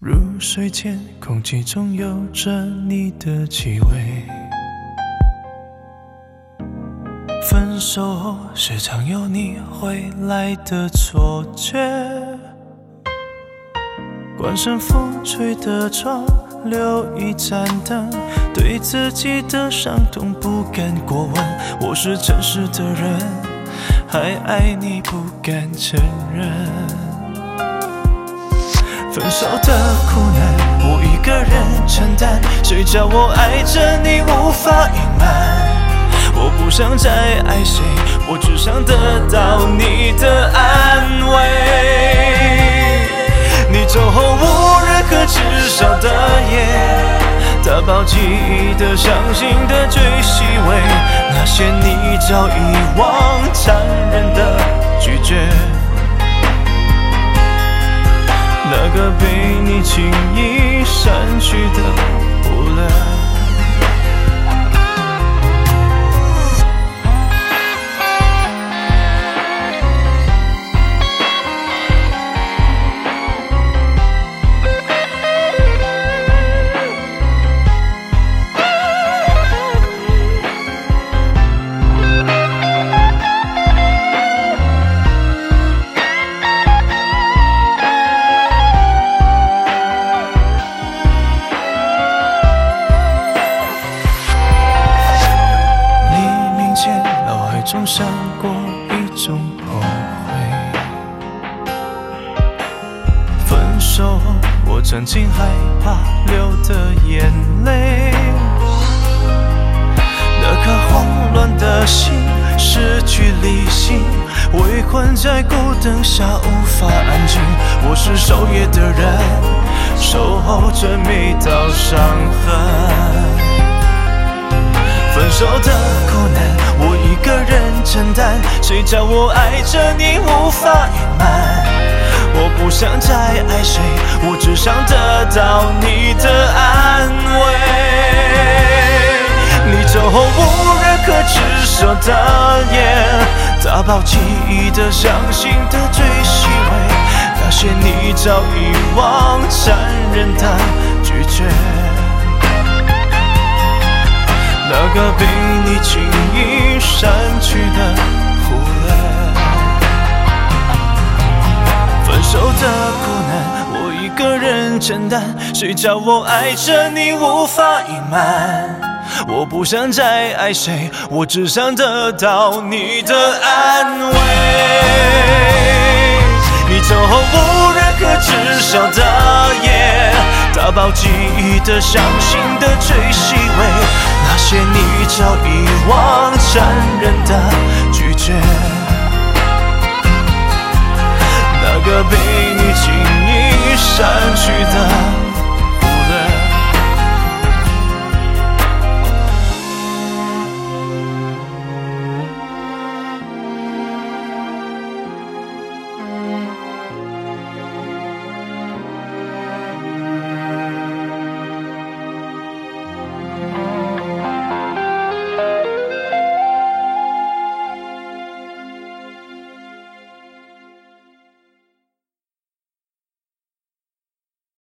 入睡前，空气中有着你的气味。分手后，时常有你回来的错觉。关上风吹的窗，留一盏灯，对自己的伤痛不敢过问。我是诚实的人，还爱你不敢承认。分手的苦难，我一个人承担，谁叫我爱着你无法隐瞒。我不想再爱谁，我只想得到你的安慰。你走后无任何至少的夜，打包记忆的、伤心的、最细微，那些你早遗忘，残忍的拒绝，那个被你轻易删去的忽略。中闪过一种后悔。分手后，我曾经害怕流的眼泪，那颗慌乱的心失去理性，围困在孤灯下无法安静。我是守夜的人，守候着每道伤痕。分手的苦难，我一个人承担，谁叫我爱着你无法隐瞒。我不想再爱谁，我只想得到你的安慰。你走后无任何止手的夜，打包记忆的、伤心的、最细微，那些你早遗忘，残忍的拒绝，那个被你轻易删去的忽略。分手的苦难，我一个人承担，谁叫我爱着你无法隐瞒。我不想再爱谁，我只想得到你的安慰。你走后无任何止手的夜，打包记忆的、伤心的、最细微，那些你早遗忘，残忍的拒绝，那个被你轻易删